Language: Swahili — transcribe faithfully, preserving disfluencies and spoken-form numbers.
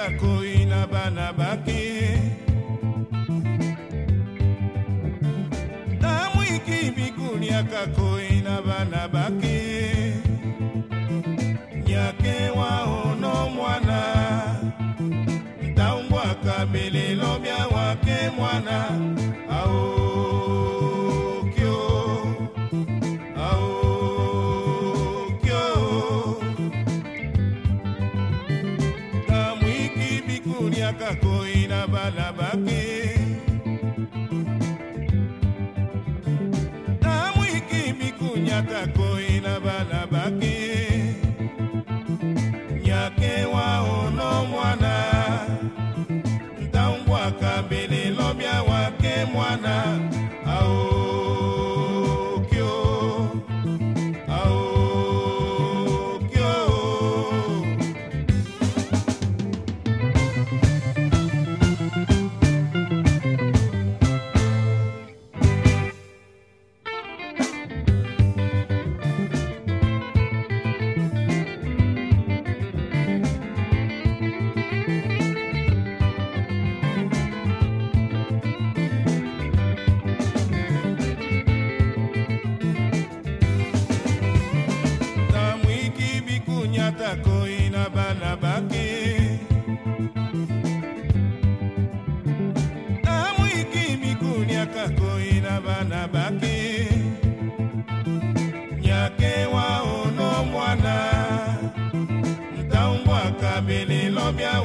koi na bana baki Tamwiki bikuni koi na bana baki Nyake wa ono mwana Ntaumbwa kabele lobya wake mwana Ao koi na bana baki Tamwiki bikunyaka koi na bana baki Nyake wa ono mwana Ntaumbwa kabele lobya wake mwana Ao koi na bana baki Tamwiki bikunyaka koi na bana baki Nyake wa ono mwana Ntaumbwa kabele lobya